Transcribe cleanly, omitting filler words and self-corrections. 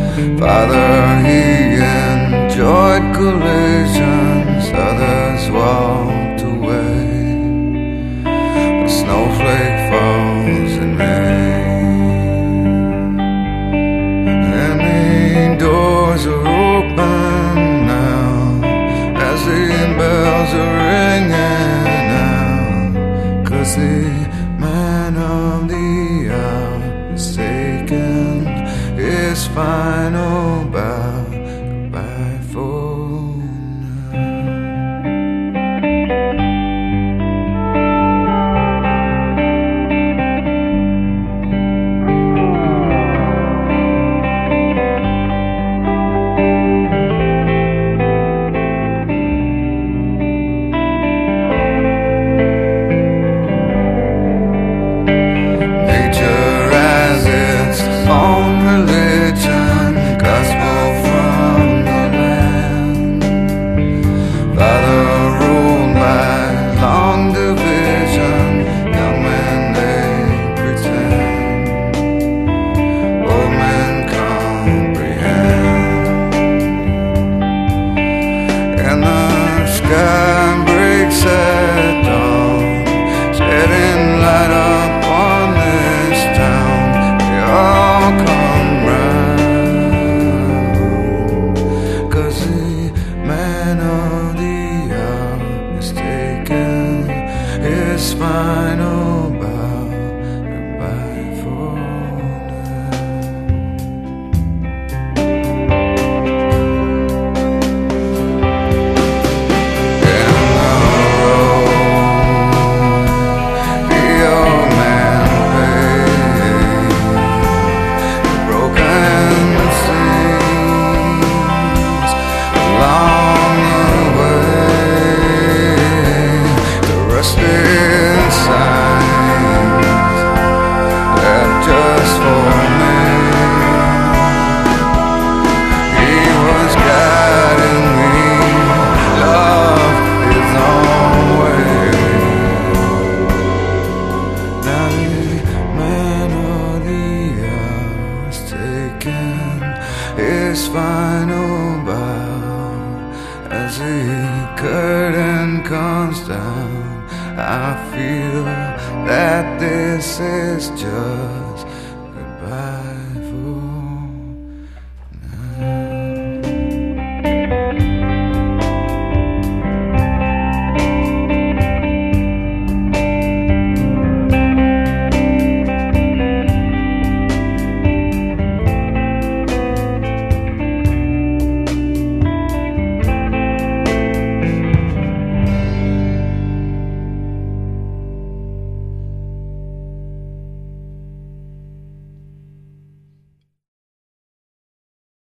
Father, he enjoyed collisions, others walked away. A snowflake falls in rain, and the doors are open now as the bells are ringing out, 'cause the man of the hour is taken his final bow. Goodbye for his final bow. Goodbye for his final bow. As the curtain comes down, I feel that this is just goodbye.